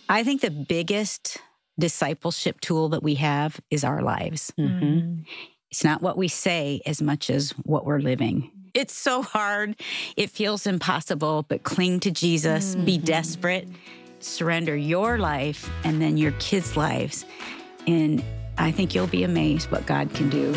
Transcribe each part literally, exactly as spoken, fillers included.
I think the biggest discipleship tool that we have is our lives. Mm-hmm. It's not what we say as much as what we're living. It's so hard. It feels impossible, but cling to Jesus, mm-hmm. be desperate, surrender your life and then your kids' lives. And I think you'll be amazed what God can do.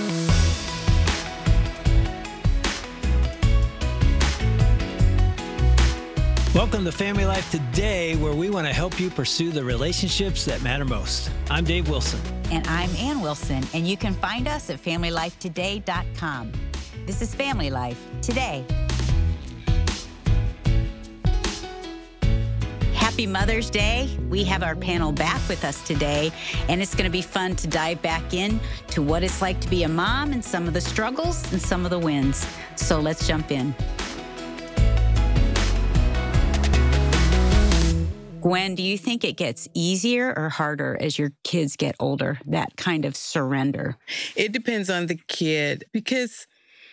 Welcome to Family Life Today, where we want to help you pursue the relationships that matter most. I'm Dave Wilson. And I'm Ann Wilson, and you can find us at family life today dot com. This is Family Life Today. Happy Mother's Day. We have our panel back with us today, and it's going to be fun to dive back in to what it's like to be a mom and some of the struggles and some of the wins. So let's jump in. Gwen, do you think it gets easier or harder as your kids get older, that kind of surrender? It depends on the kid, because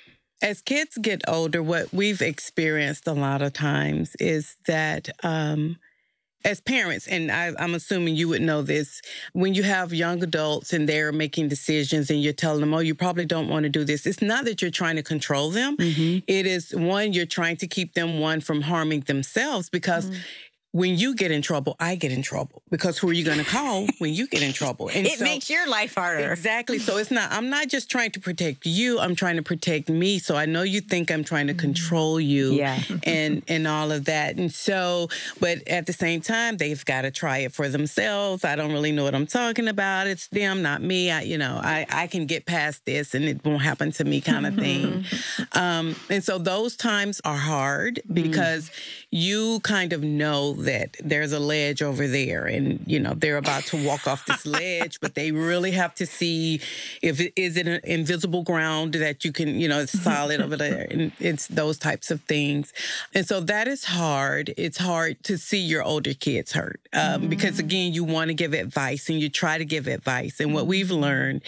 as kids get older, what we've experienced a lot of times is that um, as parents, and I, I'm assuming you would know this, when you have young adults and they're making decisions and you're telling them, oh, you probably don't want to do this, it's not that you're trying to control them. Mm-hmm. It is, one, you're trying to keep them, one, from harming themselves, because mm-hmm. when you get in trouble, I get in trouble, because who are you going to call when you get in trouble? And it so, makes your life harder. Exactly. So it's not, I'm not just trying to protect you. I'm trying to protect me. So I know you think I'm trying to control you yeah. and, and all of that. And so, but at the same time, they've got to try it for themselves. I don't really know what I'm talking about. It's them, not me. I, you know, I, I can get past this and it won't happen to me, kind of thing. um, and so those times are hard because mm. you kind of know that there's a ledge over there and, you know, they're about to walk off this ledge, but they really have to see if it is it an invisible ground that you can, you know, it's solid over there. And it's those types of things. And so that is hard. It's hard to see your older kids hurt um, mm-hmm. because, again, you want to give advice and you try to give advice. And what we've learned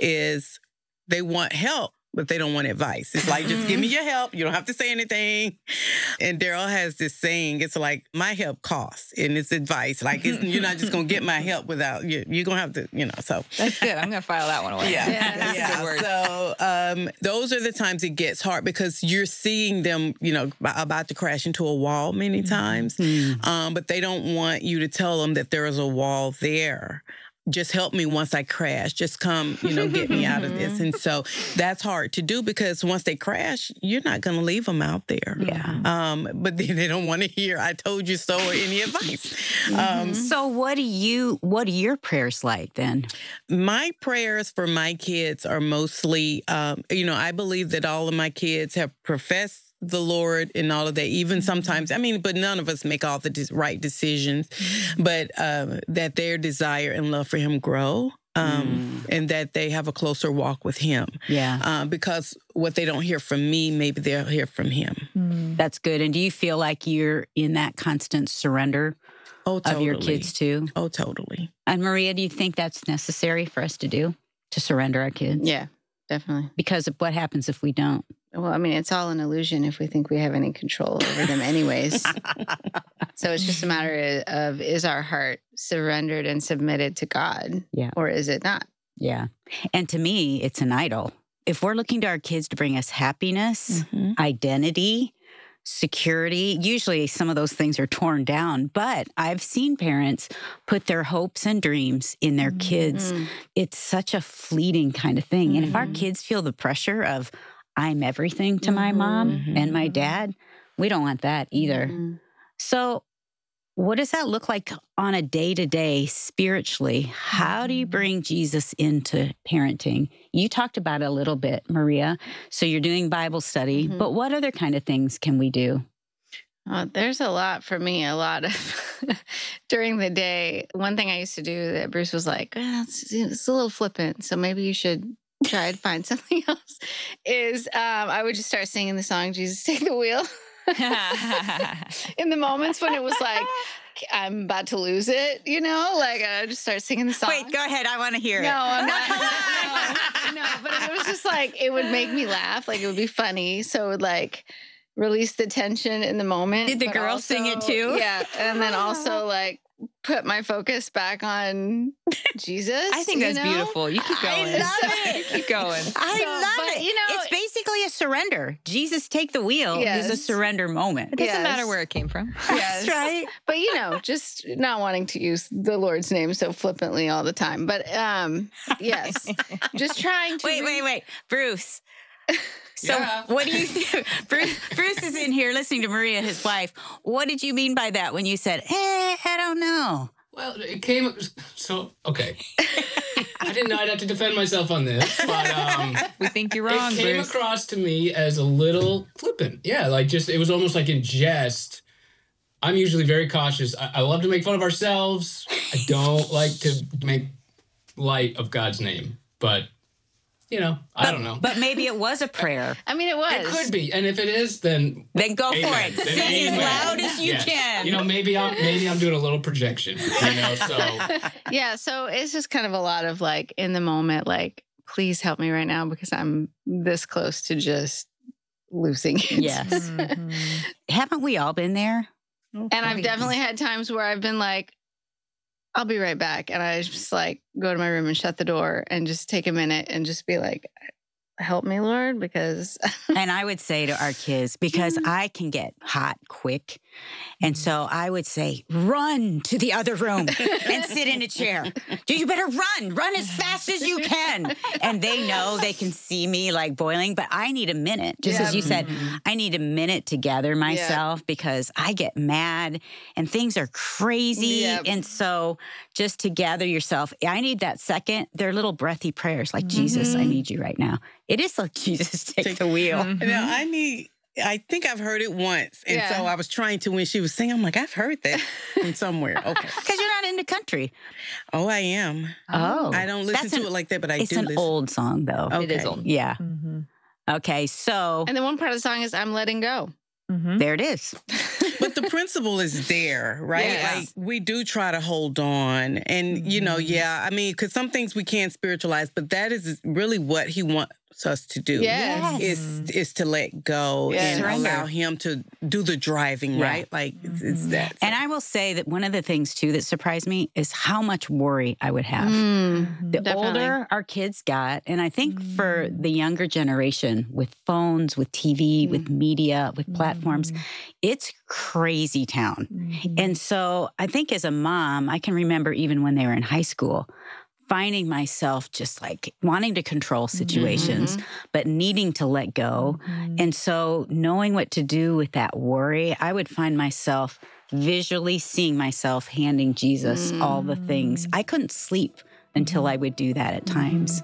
is they want help, but they don't want advice. It's like, just give me your help. You don't have to say anything. And Daryl has this saying, it's like, my help costs, and it's advice. Like, it's, you're not just going to get my help without, you, you're going to have to, you know, so. That's good. I'm going to file that one away. Yeah. yeah, that's yeah. a good word. So um, those are the times it gets hard, because you're seeing them, you know, about to crash into a wall many times. Mm-hmm. Um, but they don't want you to tell them that there is a wall there. Just help me once I crash. Just come, you know, get me out of this. And so that's hard to do, because once they crash, you're not going to leave them out there. Yeah. Um, but then they don't want to hear, I told you so, or any advice. Mm-hmm. Um, so what do you, what are your prayers like then? My prayers for my kids are mostly, um, you know, I believe that all of my kids have professed the Lord and all of that, even sometimes, I mean, but none of us make all the de- right decisions, mm-hmm. but uh, that their desire and love for Him grow, um, mm. and that they have a closer walk with Him. Yeah. Um, because what they don't hear from me, maybe they'll hear from Him. Mm. That's good. And do you feel like you're in that constant surrender oh, totally. of your kids too? Oh, totally. And Maria, do you think that's necessary for us to do, to surrender our kids? Yeah, definitely. Because of what happens if we don't? Well, I mean, it's all an illusion if we think we have any control over them anyways. So it's just a matter of, is our heart surrendered and submitted to God? Yeah. Or is it not? Yeah. And to me, it's an idol. If we're looking to our kids to bring us happiness, mm-hmm. identity, security, usually some of those things are torn down. But I've seen parents put their hopes and dreams in their mm-hmm. kids. It's such a fleeting kind of thing. Mm-hmm. And if our kids feel the pressure of, I'm everything to my mom mm-hmm. and my dad, we don't want that either. Mm-hmm. So what does that look like on a day-to-day spiritually? How do you bring Jesus into parenting? You talked about it a little bit, Maria. So you're doing Bible study, mm-hmm. but what other kind of things can we do? Uh, there's a lot for me, a lot of during the day. One thing I used to do that Bruce was like, oh, it's, it's a little flippant, so maybe you should try to find something else, is um, I would just start singing the song, Jesus, Take the Wheel. In the moments when it was like, I'm about to lose it, you know, like I just start singing the song. Wait, go ahead. I want to hear no, it. I'm not. no, no, but it was just like, it would make me laugh. Like it would be funny. So it would like release the tension in the moment. Did the girls also, sing it too? Yeah. And then also like put my focus back on Jesus. I think you that's know? beautiful. You keep going. I love it. You keep going. I So, love but, it. you know, it's basically a surrender. Jesus, take the wheel is a Yes. surrender moment. It doesn't Yes. matter where it came from. Yes. That's right. But you know, just not wanting to use the Lord's name so flippantly all the time. But um, yes, just trying to. Wait, wait, wait. Bruce. So Yeah. what do you think? Bruce, Bruce is in here listening to Maria, his wife. What did you mean by that when you said, eh, I don't know? Well, it came. So okay, I didn't know I'd have to defend myself on this, but um, We think you're wrong, it came Bruce. across to me as a little flippant. Yeah, like just it was almost like in jest. I'm usually very cautious. I, I love to make fun of ourselves. I don't like to make light of God's name, but you know, I don't know. But maybe it was a prayer. I mean, it was. It could be, and if it is, then Then go for amen. it. Then Sing as amen. loud as you Yes. can. You know, maybe I'm maybe I'm doing a little projection. You know, so Yeah. So it's just kind of a lot of like in the moment, like, please help me right now because I'm this close to just losing it. Yes. Mhm. Haven't we all been there? And I've definitely had times where I've been like, I'll be right back. And I just like go to my room and shut the door and just take a minute and just be like, help me, Lord, because And I would say to our kids, because I can get hot quick. And so I would say, run to the other room and sit in a chair. You better run, run as fast as you can. And they know they can see me like boiling, but I need a minute. Just as you said, I need a minute to gather myself because I get mad and things are crazy. Yep. And so just to gather yourself, I need that second. They're little breathy prayers like, Jesus, I need you right now. It is like, Jesus, take the wheel. Now, I need, I think I've heard it once. And Yeah. so I was trying to, when she was singing, I'm like, I've heard that from somewhere. Okay. Because you're not in the country. Oh, I am. Oh. I don't listen That's to an- it like that, but I It's do an listen. old song, though. Okay. It is old. Yeah. Mhm. Okay, so and then one part of the song is I'm letting go. Mhm. there it is. But the principle is there, right? Yeah. Like we do try to hold on. And, you know, yeah, I mean, because some things we can't spiritualize, but that is really what he wants us to do. Yes. Is is to let go Yeah. and Surrender. allow him to do the driving, Yeah. right? Like it's, it's that. And I will say that one of the things, too, that surprised me is how much worry I would have. Mm, The definitely. older our kids got, and I think for the younger generation with phones, with T V, with media, with platforms, it's crazy town. And so I think as a mom, I can remember even when they were in high school, finding myself just like wanting to control situations, but needing to let go. And so knowing what to do with that worry, I would find myself visually seeing myself handing Jesus all the things. I couldn't sleep until I would do that at times.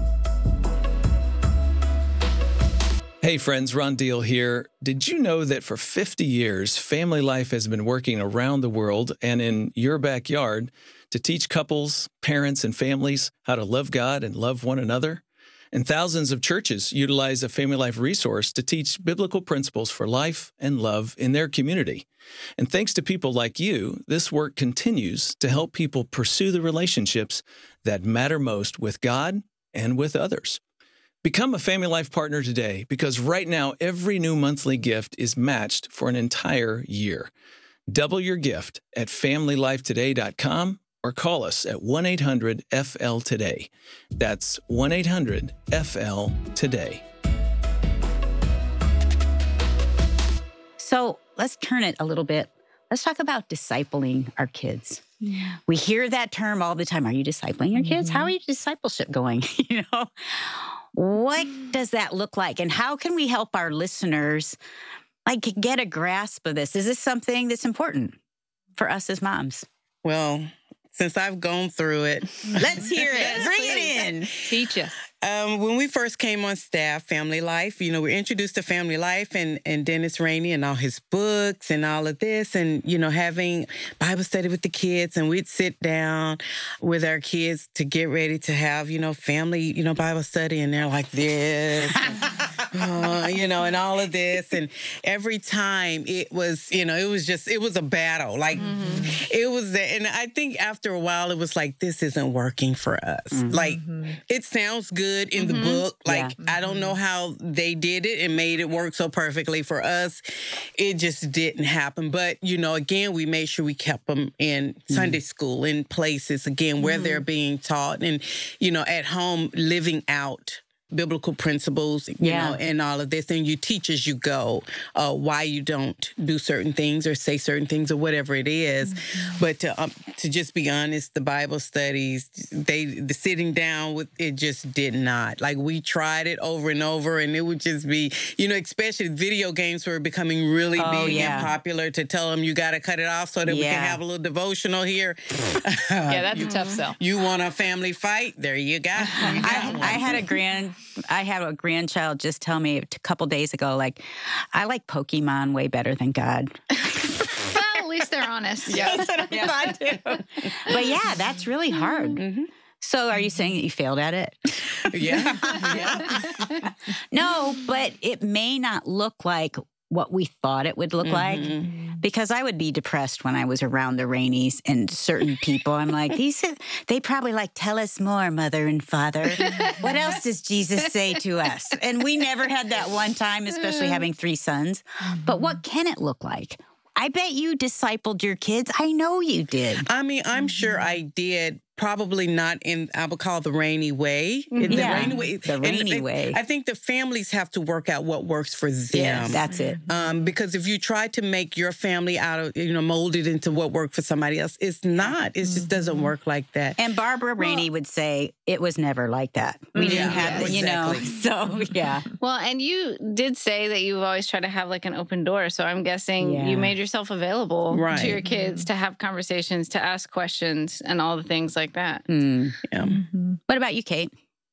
Hey friends, Ron Deal here. Did you know that for fifty years, Family Life has been working around the world and in your backyard to teach couples, parents, and families how to love God and love one another? And thousands of churches utilize a Family Life resource to teach biblical principles for life and love in their community. And thanks to people like you, this work continues to help people pursue the relationships that matter most with God and with others. Become a Family Life partner today because right now every new monthly gift is matched for an entire year. Double your gift at family life today dot com or call us at one eight hundred F L today. That's one eight hundred F L today. So let's turn it a little bit. Let's talk about discipling our kids. We hear that term all the time. Are you discipling your kids? How are your discipleship going? You know, what does that look like? And how can we help our listeners like get a grasp of this? Is this something that's important for us as moms? Well, since I've gone through it, Let's hear it. Bring it in. Teach us. Um, when we first came on staff, Family Life, you know, we're introduced to Family Life and, and Dennis Rainey and all his books and all of this and, you know, having Bible study with the kids. And we'd sit down with our kids to get ready to have, you know, family, you know, Bible study. And they're like this. and, uh, you know, and all of this. And every time it was, you know, it was just, it was a battle. Like mm-hmm. it was, the, and I think after a while it was like, this isn't working for us. Mm-hmm. Like it sounds good in mm-hmm. the book. Like yeah. I don't know how they did it and made it work so perfectly for us. It just didn't happen. But, you know, again, we made sure we kept them in mm-hmm. Sunday school, in places, again, where mm-hmm. they're being taught and, you know, at home living out biblical principles, you yeah. know, and all of this. And you teach as you go uh, why you don't do certain things or say certain things or whatever it is. Mm-hmm. But to um, to just be honest, the Bible studies, they the sitting down with it just did not. Like we tried it over and over, and it would just be, you know, especially video games were becoming really oh, big yeah. and popular. To tell them you got to cut it off so that yeah. we can have a little devotional here. Yeah, that's you, a tough sell. You want a family fight? There you go. You I, I had a grand. I had a grandchild just tell me a couple days ago, like, I like Pokemon way better than God. Well, at least they're honest. Yeah, that's what I thought too. But yeah, that's really hard. Mm-hmm. So are you saying that you failed at it? Yeah. yeah. No, but it may not look like what we thought it would look mm-hmm. like, because I would be depressed when I was around the Rainies and certain people. I'm like, these, they probably like, tell us more, mother and father. What else does Jesus say to us? And we never had that one time, especially having three sons. But what can it look like? I bet you discipled your kids. I know you did. I mean, I'm sure I did. Probably not in, I would call the Rainy way. Mm-hmm. The yeah, Rainy way. The Rainy and, way. I think the families have to work out what works for them. Yes, that's it. Um, because if you try to make your family out of, you know, mold it into what worked for somebody else, it's not. It just doesn't work like that. And Barbara Rainey well, would say, it was never like that. We didn't yeah, have, yeah, you exactly. know, so yeah. Well, and you did say that you've always tried to have like an open door. So I'm guessing yeah. you made yourself available right. to your kids to have conversations, to ask questions and all the things like that. Mm. Yeah. Mm-hmm. What about you, Kate?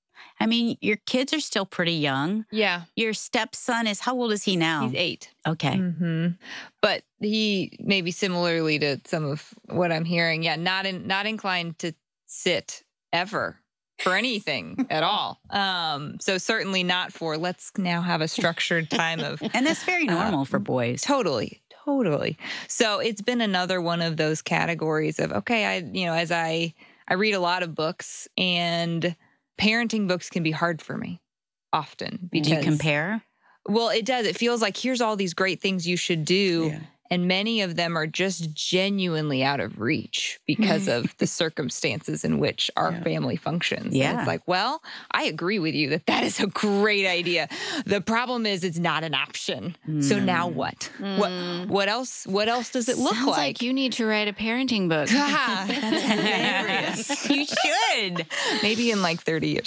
I mean, your kids are still pretty young. Yeah. Your stepson is, how old is he now? He's eight. Okay. Mm-hmm. But he, maybe similarly to some of what I'm hearing, yeah, not in, not inclined to sit ever for anything at all. Um, so certainly not for, let's now have a structured time of... And that's very normal uh, for boys. Totally. Totally. So it's been another one of those categories of, okay, I, you know, as I... I read a lot of books, and parenting books can be hard for me often. Because, do you compare? Well, it does. It feels like here's all these great things you should do. Yeah. And many of them are just genuinely out of reach because of the circumstances in which our yeah. family functions. Yeah. And it's like, well, I agree with you that that is a great idea. The problem is it's not an option. Mm. So now what? Mm. What what else What else does it look Sounds like? like you need to write a parenting book. That's hilarious. You should. Maybe in like thirty years.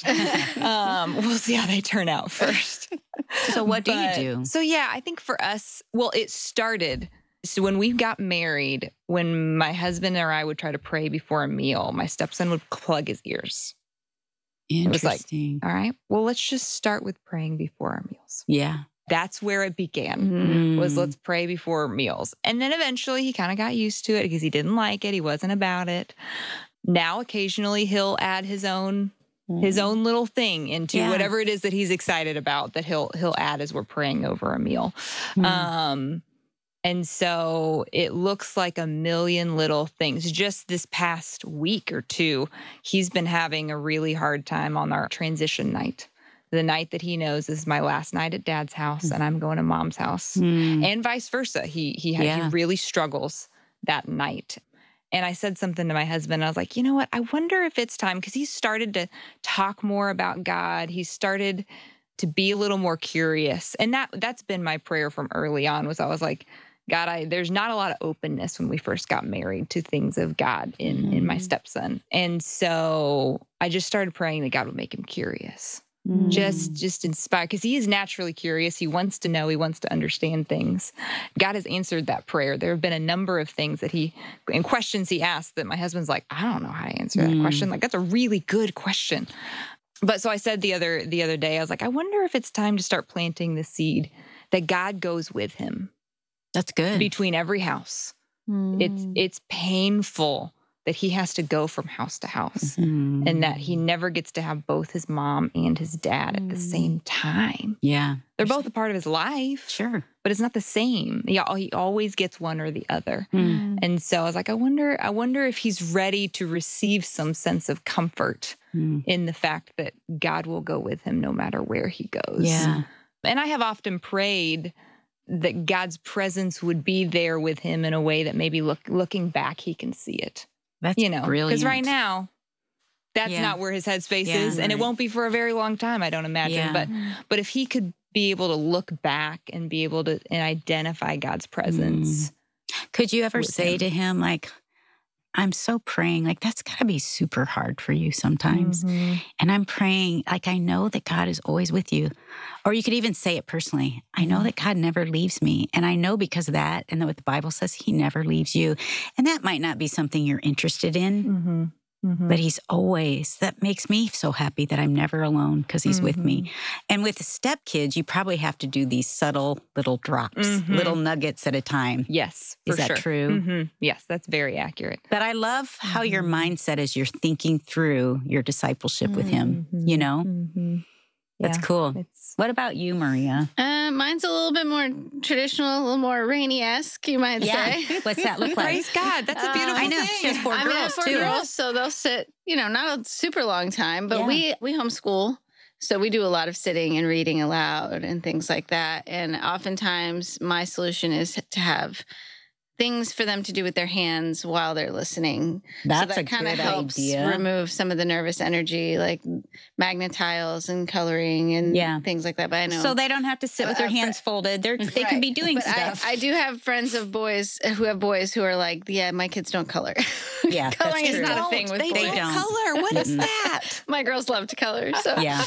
Um, we'll see how they turn out first. So what do But- you do? So yeah, I think for us, well, it started... So when we got married, when my husband or I would try to pray before a meal, my stepson would plug his ears. Interesting. All right, well, let's just start with praying before our meals. Yeah. That's where it began, Mm. was let's pray before meals. And then eventually he kind of got used to it because he didn't like it. He wasn't about it. Now occasionally he'll add his own his own little thing into Yeah. whatever it is that he's excited about that he'll he'll add as we're praying over a meal. Mm. Um And so it looks like a million little things. Just this past week or two, he's been having a really hard time on our transition night. The night that he knows is my last night at dad's house and I'm going to mom's house. Mm. And vice versa. He he, ha- Yeah. he really struggles that night. And I said something to my husband. I was like, you know what? I wonder if it's time, because he's started to talk more about God. He's started to be a little more curious. And that that's been my prayer from early on, was I was like, God, I, there's not a lot of openness when we first got married to things of God in, mm-hmm. in my stepson. And so I just started praying that God would make him curious. Mm. Just, just inspired, because he is naturally curious. He wants to know. He wants to understand things. God has answered that prayer. There have been a number of things that he, and questions he asked that my husband's like, I don't know how to answer that Mm. question. Like, that's a really good question. But so I said the other, the other day, I was like, I wonder if it's time to start planting the seed that God goes with him. That's good. Between every house. Mm. It's it's painful that he has to go from house to house Mm. and that he never gets to have both his mom and his dad at the same time. Yeah. They're both a part of his life, Sure. but it's not the same. He, al- he always gets one or the other. Mm. And so I was like, I wonder, I wonder if he's ready to receive some sense of comfort Mm. in the fact that God will go with him no matter where he goes. Yeah. And I have often prayed that God's presence would be there with him in a way that maybe look, looking back, he can see it. That's You know, brilliant. because right now, that's Yeah. not where his headspace Yeah, is, and it right. won't be for a very long time, I don't imagine. Yeah. But but if he could be able to look back and be able to and identify God's presence, Could you ever with say him. to him, like, I'm so praying, like, that's got to be super hard for you sometimes. Mhm. And I'm praying, like, I know that God is always with you. Or you could even say it personally. I know that God never leaves me. And I know because of that, and what the Bible says, he never leaves you. And that might not be something you're interested in, Mhm. Mhm. but he's always, that makes me so happy that I'm never alone because he's with me. And with the stepkids, you probably have to do these subtle little drops, Mhm. little nuggets at a time. Yes, for Is that sure. true? Mhm. Yes, that's very accurate. But I love how your Mhm. mindset is you're thinking through your discipleship with him, Mhm. you know? Mhm. That's Yeah, cool. It's What about you, Maria? Uh, mine's a little bit more traditional, a little more Rainey-esque, you might say. What's that look like? praise God. That's a Uh, beautiful I know. thing. She has four I mean, I have girls, four too. girls, so they'll sit, you know, not a super long time, but Yeah. we we homeschool. So we do a lot of sitting and reading aloud and things like that. And oftentimes my solution is to have things for them to do with their hands while they're listening. That's so a that kind of good helps idea. remove some of the nervous energy, like magnetiles and coloring and Yeah. things like that. But I know So they don't have to sit with their Uh, fr- hands folded. They're, they can Right. be doing but stuff. I, I do have friends of boys who have boys who are like, yeah, my kids don't color. Yeah, that's Coloring is true. not a thing with they boys. don't don't. color. What is Mm-mm. that? My girls love to color. So Yeah.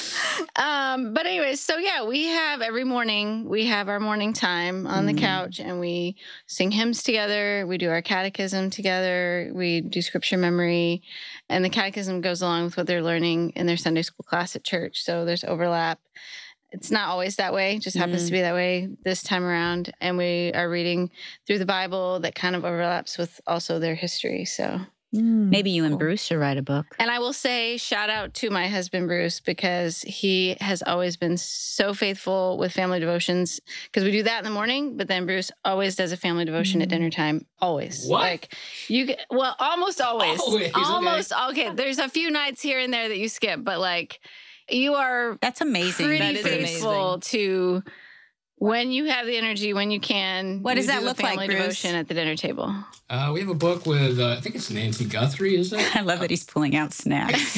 Um, but anyways, so yeah, we have every morning, we have our morning time on the Mm. couch and we sing hymns together. We do our catechism together. We do scripture memory, and the catechism goes along with what they're learning in their Sunday school class at church. So there's overlap. It's not always that way, it just happens Mm. to be that way this time around. And we are reading through the Bible that kind of overlaps with also their history. So Maybe you and Bruce should write a book. and I will say, shout out to my husband, Bruce, because he has always been so faithful with family devotions. Because we do that in the morning, but then Bruce always does a family devotion at dinner time. Always. What? Like you get, well, almost always. Always, okay. Almost. Okay. There's a few nights here and there that you skip, but like you are That's amazing. pretty That is faithful to when you have the energy, when you can. What does you that do a look like, family Bruce? devotion at the dinner table. Uh, we have a book with, uh, I think it's Nancy Guthrie, is it? I love that he's pulling out snacks.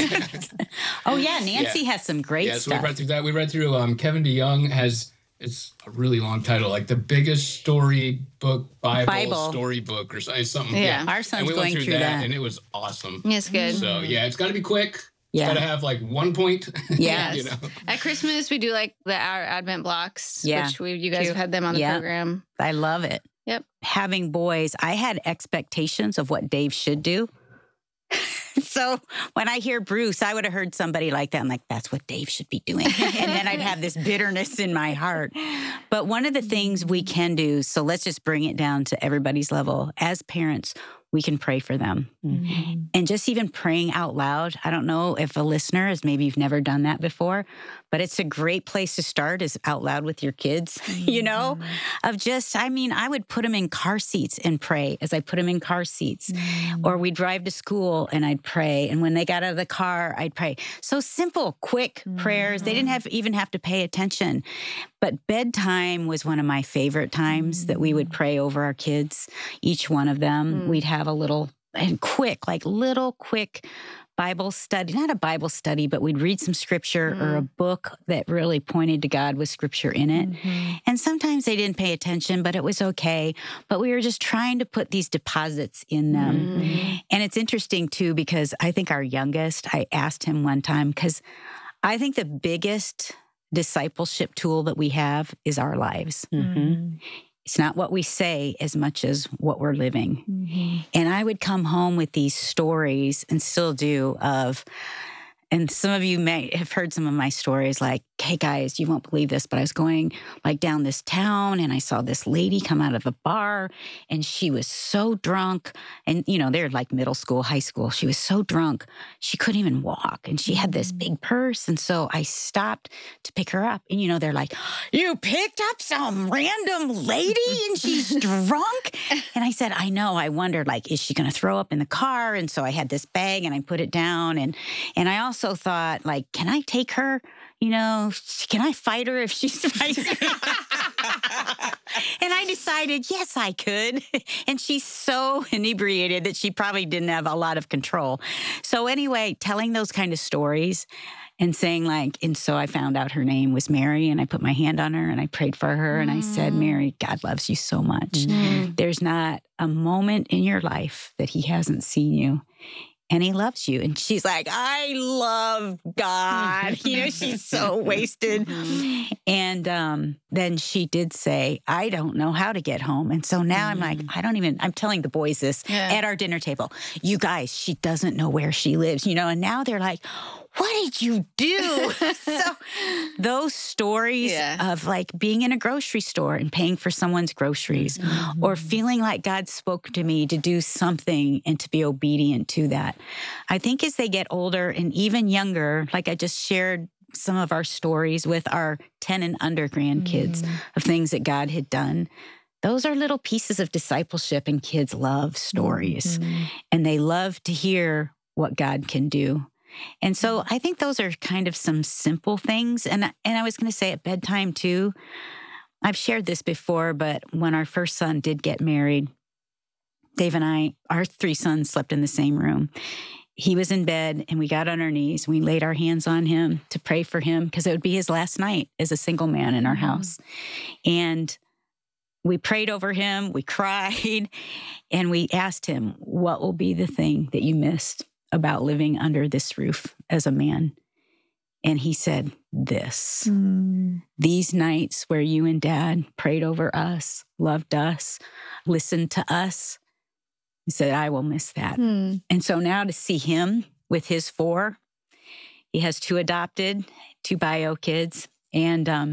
Oh, yeah. Nancy has some great Yeah, so we stuff. read through that. We read through um, Kevin DeYoung has, it's a really long title, like the biggest storybook Bible, Bible. storybook or so- something. Yeah. Our And son's we going went through, through that, that. and it was awesome. It's good. So yeah, it's got to be quick. Yeah. It's got to have like one point. Yes. you know. At Christmas, we do like the our Advent blocks, Yeah. which we you guys Cute. have had them on the Yeah. program. I love it. Yep. Having boys, I had expectations of what Dave should do. So when I hear Bruce, I would have heard somebody like that. I'm like, that's what Dave should be doing. And then I'd have this bitterness in my heart. But one of the things we can do, so let's just bring it down to everybody's level. As parents, we can pray for them. And just even praying out loud. I don't know if a listener is, maybe you've never done that before, but it's a great place to start is out loud with your kids, you know, of just, I mean, I would put them in car seats and pray as I put them in car seats. Or we'd drive to school and I'd pray. And when they got out of the car, I'd pray. So simple, quick prayers. They didn't have even have to pay attention. But bedtime was one of my favorite times that we would pray over our kids, each one of them. We'd have a little, and quick, like little quick Bible study, not a Bible study, but we'd read some scripture or a book that really pointed to God with scripture in it. And sometimes they didn't pay attention, but it was okay. But we were just trying to put these deposits in them. And it's interesting too, because I think our youngest, I asked him one time, because I think the biggest discipleship tool that we have is our lives. It's not what we say as much as what we're living. And I would come home with these stories, and still do, of And some of you may have heard some of my stories like, hey guys, you won't believe this, but I was going like down this town and I saw this lady come out of a bar and she was so drunk. And, you know, they're like middle school, high school. She was so drunk, she couldn't even walk. And she had this big purse. And so I stopped to pick her up. And, you know, they're like, you picked up some random lady and she's drunk? And I said, I know. I wondered, like, is she going to throw up in the car? And so I had this bag and I put it down. And, and I also also thought, like, can I take her? You know, can I fight her if she's fighting? And I decided, yes, I could. And she's so inebriated that she probably didn't have a lot of control. So anyway, telling those kind of stories and saying like, and so I found out her name was Mary and I put my hand on her and I prayed for her mm. and I said, Mary, God loves you so much. Mm. There's not a moment in your life that he hasn't seen you. And he loves you. And she's like, I love God. You know, she's so wasted. Mm-hmm. And um, then she did say, I don't know how to get home. And so now mm-hmm. I'm like, I don't even, I'm telling the boys this yeah. at our dinner table. You guys, she doesn't know where she lives, you know, and now they're like, what did you do? So those stories yeah. of like being in a grocery store and paying for someone's groceries mm-hmm. or feeling like God spoke to me to do something and to be obedient to that. I think as they get older and even younger, like I just shared some of our stories with our ten and under grandkids mm-hmm. of things that God had done. Those are little pieces of discipleship and kids love stories mm-hmm. and they love to hear what God can do. And so I think those are kind of some simple things. And, and I was going to say at bedtime too, I've shared this before, but when our first son did get married, Dave and I, our three sons slept in the same room. He was in bed and we got on our knees. We laid our hands on him to pray for him because it would be his last night as a single man in our mm-hmm. house. And we prayed over him, we cried, and we asked him, what will be the thing that you missed about living under this roof as a man? And he said, this. Mm. These nights where you and Dad prayed over us, loved us, listened to us. He said, I will miss that. Mm. And so now to see him with his four, he has two adopted, two bio kids, and um,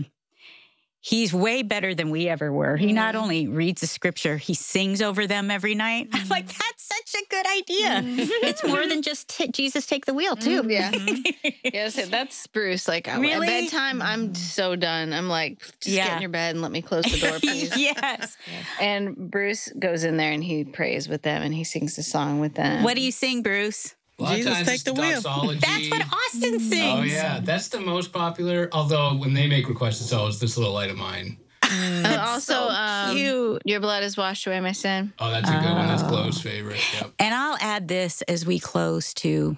he's way better than we ever were. He not only reads the scripture, he sings over them every night. I'm like, that's such a good idea. It's more than just t- Jesus take the wheel, too. Mm, yeah. Yes, that's Bruce. Like, really? At bedtime, I'm so done. I'm like, just yeah. get in your bed and let me close the door, please. Yes. And Bruce goes in there and he prays with them and he sings the song with them. What do you sing, Bruce? Jesus take the wheel. That's what Austin sings. Oh, yeah. That's the most popular. Although when they make requests, it's always This Little Light of Mine. Mm, uh, also, so um, Your Blood Has Washed Away My Sin. Oh, that's a good oh. one. That's Chloe's favorite. Yep. And I'll add this as we close too.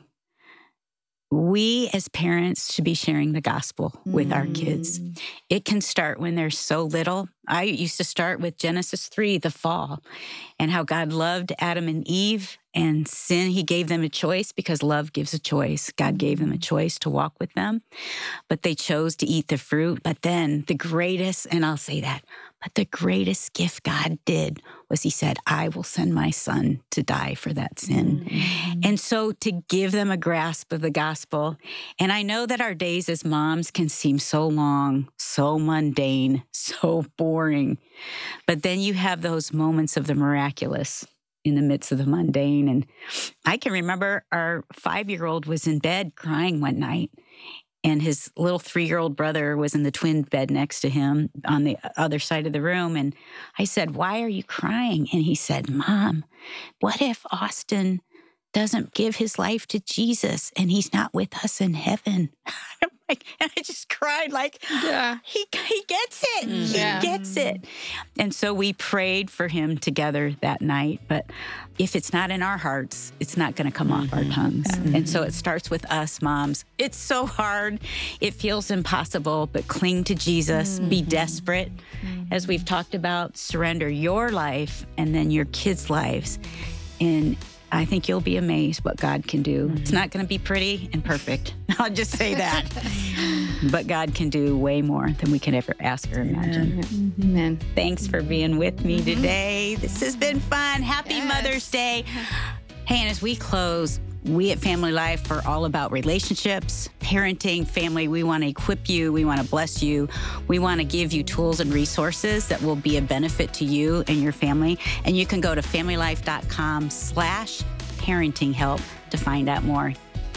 We as parents should be sharing the gospel with mm. our kids. It can start when they're so little. I used to start with Genesis three, the fall, and how God loved Adam and Eve and sin. He gave them a choice because love gives a choice. God gave them a choice to walk with them, but they chose to eat the fruit. But then the greatest, and I'll say that, but the greatest gift God did was he said, I will send my son to die for that sin. Mm-hmm. And so to give them a grasp of the gospel, and I know that our days as moms can seem so long, so mundane, so boring, but then you have those moments of the miraculous in the midst of the mundane. And I can remember our five-year-old was in bed crying one night, and his little three-year-old brother was in the twin bed next to him on the other side of the room. And I said, why are you crying? And he said, Mom, what if Austin doesn't give his life to Jesus and he's not with us in heaven? I'm like, and I just cried like, yeah. he, he gets it. Yeah. He gets it. And so we prayed for him together that night. But if it's not in our hearts, it's not going to come mm-hmm. off our tongues. Mm-hmm. And so it starts with us moms. It's so hard. It feels impossible, but cling to Jesus. Mm-hmm. Be desperate. Mm-hmm. As we've talked about, surrender your life and then your kids' lives. And I think you'll be amazed what God can do. Mm-hmm. It's not going to be pretty and perfect. I'll just say that. But God can do way more than we can ever ask or imagine. Mm-hmm. Amen. Thanks for being with me today. This has been fun. Happy yes. Mother's Day. Hey, and as we close, We at Family Life are all about relationships, parenting, family. We want to equip you. We want to bless you. We want to give you tools and resources that will be a benefit to you and your family. And you can go to familylife.com slash parenting help to find out more.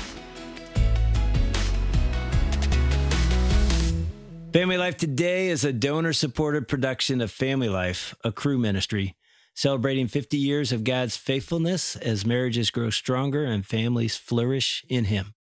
Family Life Today is a donor-supported production of Family Life, a Cru ministry, celebrating fifty years of God's faithfulness as marriages grow stronger and families flourish in Him.